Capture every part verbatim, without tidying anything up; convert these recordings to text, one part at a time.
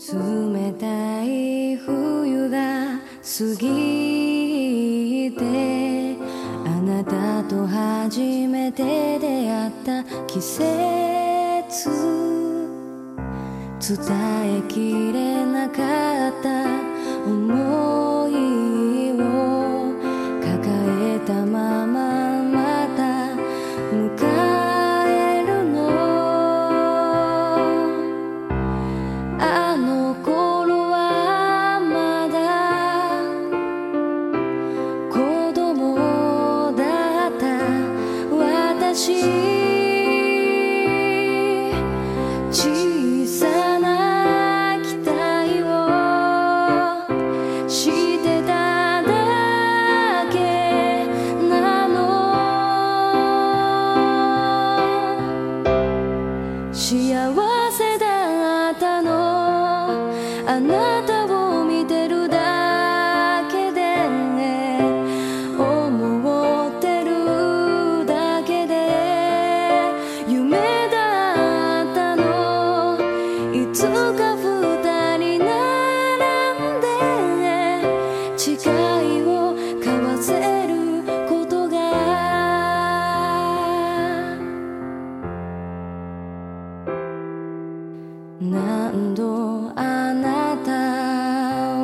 冷たい冬が過ぎて、あなたと初めて出会った季節、伝えきれなかった想いを抱えたまままた迎えるの。あの頃はまだ子供だった私、小さな期待をしてただけなの。幸せだったの、あなたを見てるだけで、思ってるだけで夢だったの。いつか二人並んで誓いを交わせることが、何度あなた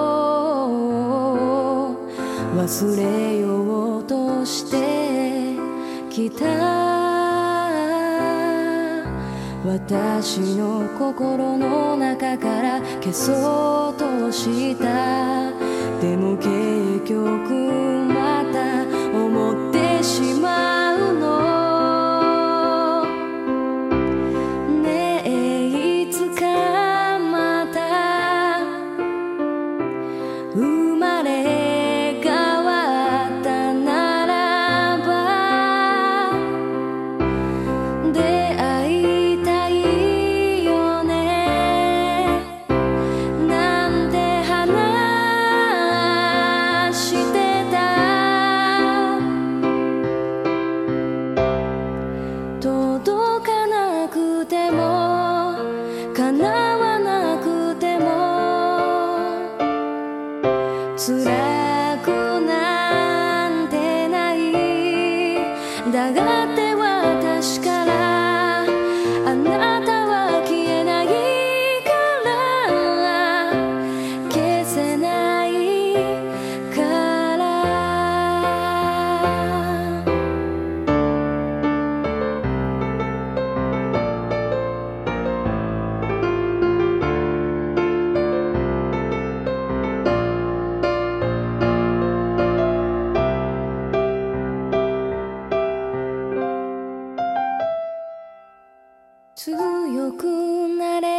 を忘れようとしてきた。私の心の中から消そうとした。でも結局また思ってしまうの。ねえいつかまた生まれ変わったならば出会いたいよね。なんて話してた。届かなくても叶わなくても辛くなんてない。だがって私からあなたは消えないから消せないから。強くなれ